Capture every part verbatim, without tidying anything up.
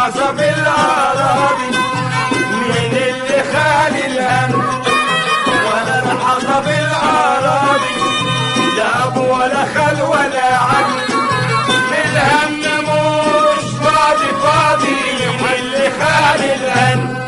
الحصى في الأراضي مين اللي خالي الهم ولا الحصى في الأراضي لا أب ولا خال ولا عم الهم مش فاضي فاضي مين اللي خالي الهم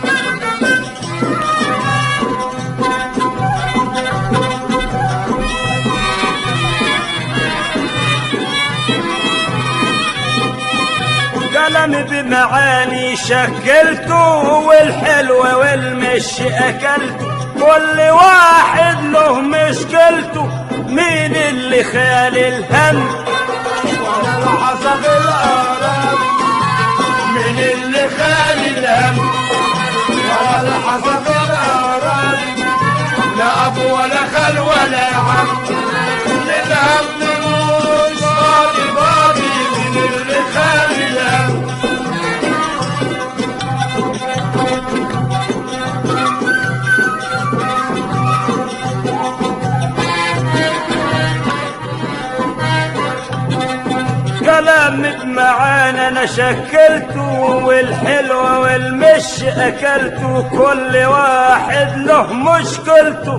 قلم بمعاني شكلته والحلوة والمش أكلته كل واحد له مشكلته مين اللي خالي الهم ولا الحصى في الأراضي مين اللي خالي الهم ولا الحصى في الأراضي لا أب ولا خال ولا عم الهم مش فاضي فاضي مين اللي خالي الهم كلامك معانا انا شكلته والحلوة والمش اكلته كل واحد له مشكلته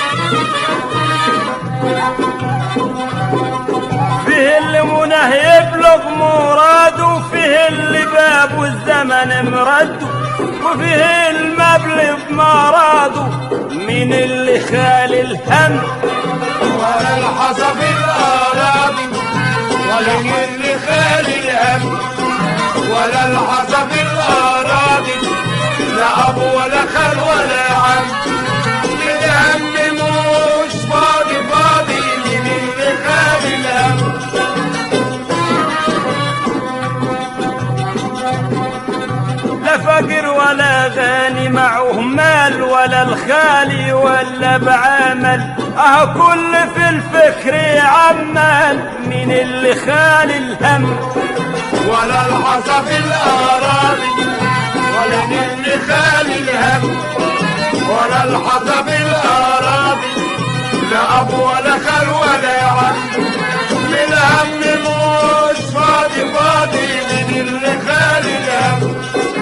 فيه اللي منه يبلغ مراده فيه اللي باب الزمن مرده وفيه المبلغ مراده مين اللي خالي الهم ولا الحصى في الأراضي ولا اللي خالي الهم ولا الحصى في الأراضي لا أب ولا خال ولا عم الهم مش فاضي فاضي مين اللي خالي الهم لا فقر ولا غني معه مال ولا الخالي ولا بعمل اه كل في الفكر عمال مين اللي خالي الهم ولا الحصى في الأراضي ولا اللي خالي الهم ولا الحصى في الأراضي لا أب ولا خال ولا عم الهم مش فاضي فاضي مين اللي خالي الهم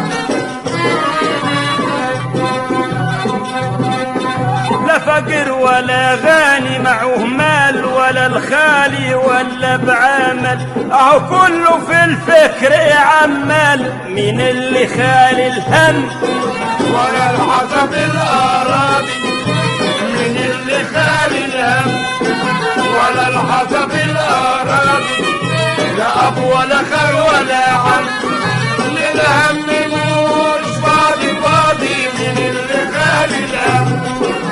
لا فقر ولا غني معه مال ولا الخالي ولا بعمل اهو كله في الفكر عمال مين اللي خالي الهم ولا الحصى في الأراضي مين اللي خالي الهم ولا الحصى في الأراضي لا أب ولا خال ولا عم الهم مش فاضي فاضي مين اللي خالي الهم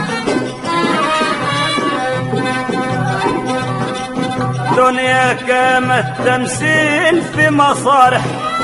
دنيا كما التمثيل في مسارح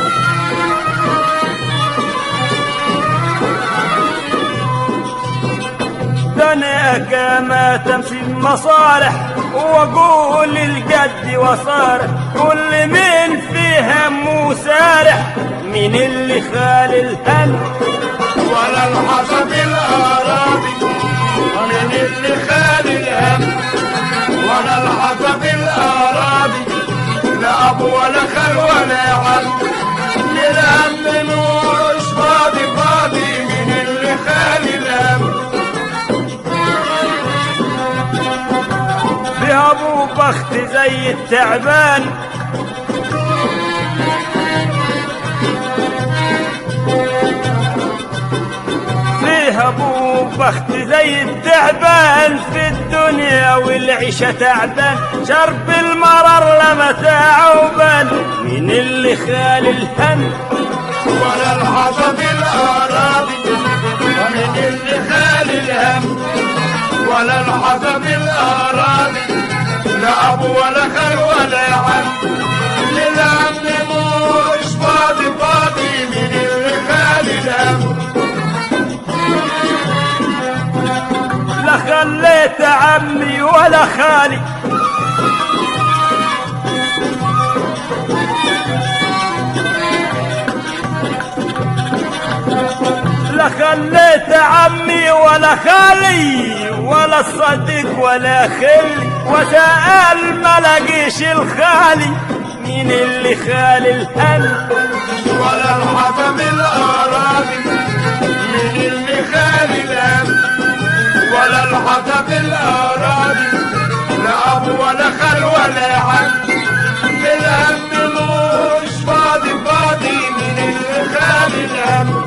دنيا كما تمثيل مصالح واقول الجد وصارح كل من فيها مسارح مين اللي خالي الهم ولا الحصى في الأراضي مين اللي خالي الهم ولا الحصى في الأراضي لا أب ولا خال ولا عم الهم مش فاضي فاضي مين اللي خالي الهم فيها أبو بخت زي التعبان فيها أبو بخت زي التعبان في الدنيا والعيشة تعبان شرب المرر لما تعوبان مين اللي خالي الهم ولا الحصى في الأراضي ومين اللي خالي الهم ولا الحصى في الأراضي لا أب ولا خال ولا عم الهم مش فاضي فاضي مين اللي خالي الهم لا خليت عمي ولا خالي لا خليت عمي ولا خالي ولا صديق ولا خلي وسأل ما لقيش الخالي مين اللي خالي الهم ولا الحطب الأراضي من اللي خالي الهم ولا الحطب الأراضي لا أب ولا خال ولا عم الهم مش فاضي فاضي من اللي خالي الهم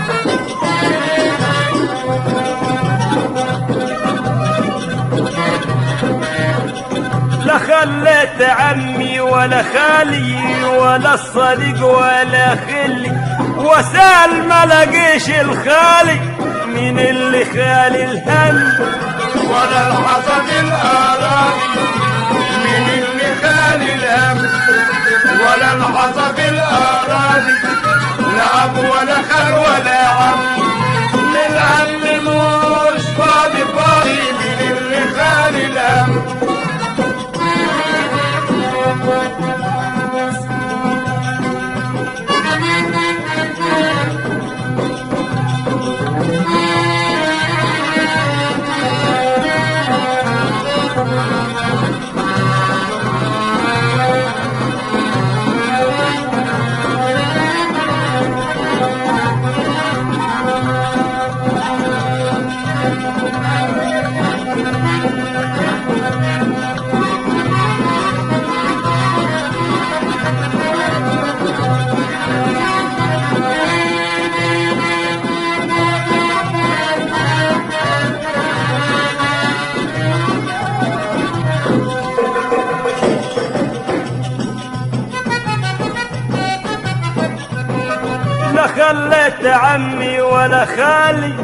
لا خليت عمي ولا خالي ولا الصديق ولا خلي وسال ما لقيش الخالي من اللي خالي الهم ولا الحطب الأراضي من اللي خالي الهم ولا الحطب الأراضي لا أب ولا خال ولا عم الهم مش فاضي فاضي من اللي خالي الهم لا خليت عمي ولا خالي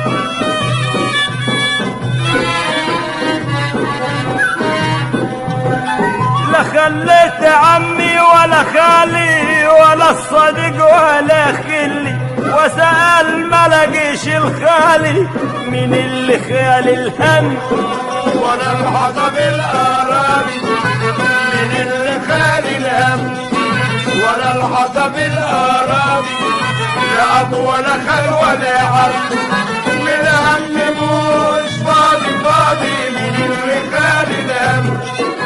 لا خليت عمي ولا خالي ولا الصديق ولا خلي وسأل ما لقيش الخالي من اللي خالي الهم ولا الحطب الأراضي من اللي خالي الهم ولا الحطب الأراضي لا أب ولا خال ولا عم الهم مش فاضي فاضي من اللي خالي الهم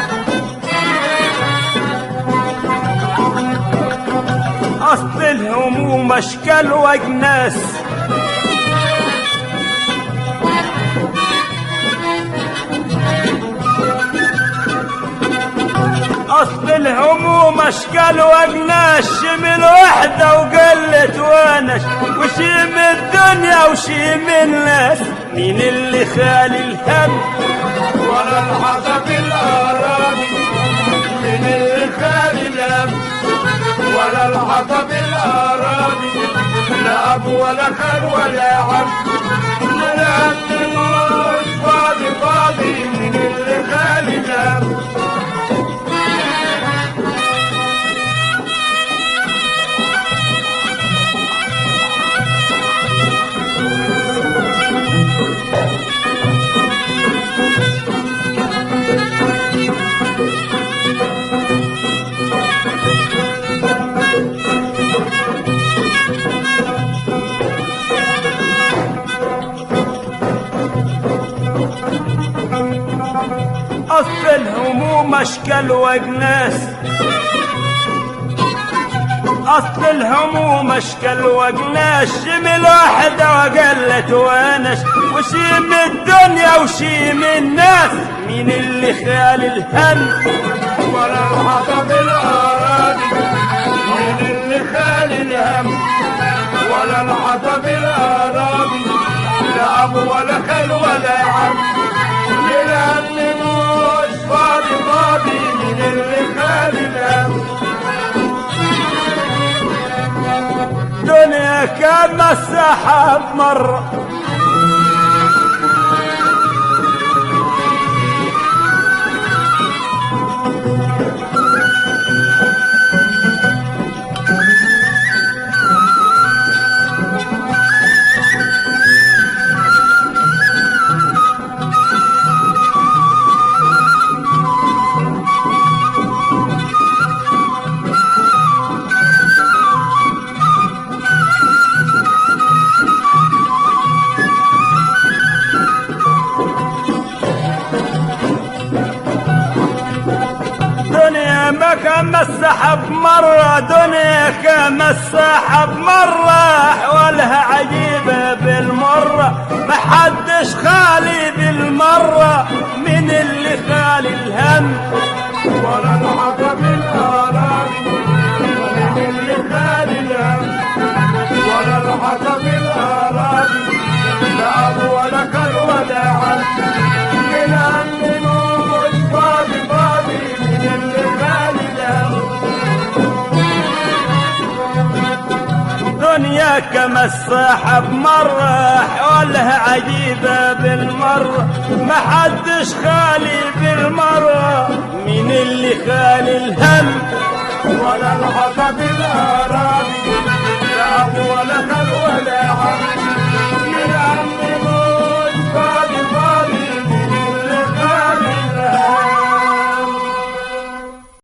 أصل الهموم أشكال وأجناس أصل الهموم أشكال وأجناس شمل وحدة وقلت ونش وشي من الدنيا وشي من الناس مين اللي خالي الهم ولا الحطب الأراضي من اللي خالي الهم ولا الحطب الأراضي لا أب ولا خال ولا عم الهم مش فاضي فاضي من اللي خالي الهم أصل الهموم أشكال وأجناس أصل الهموم أشكال وأجناس شمل واحدة وقلت ونش وشي من الدنيا وشي من الناس مين اللي خالي الهم ولا الحطب الأراضي من اللي خالي الهم ولا الحطب الأراضي لا أب ولا خال ولا عم الهم مش فاضي فاضي من اللي خالي الهم دنيا كما السحاب مرة السحب مرة دنيا كما السحب مرة حوالها عجيبة بالمرة محدش خالي بالمرة من اللي خالي الهم ولا الحطب الأراضي من اللي خالي الهم ولا الحطب الأراضي لا أبو ولا كر ولا عم من هم مش فاضي فاضي من اللي خالي الهم دنيا كما السحب مرة حولها عجيبة بالمرة محدش خالي بالمرة من اللي خالي الهم ولا الحطب الأراضي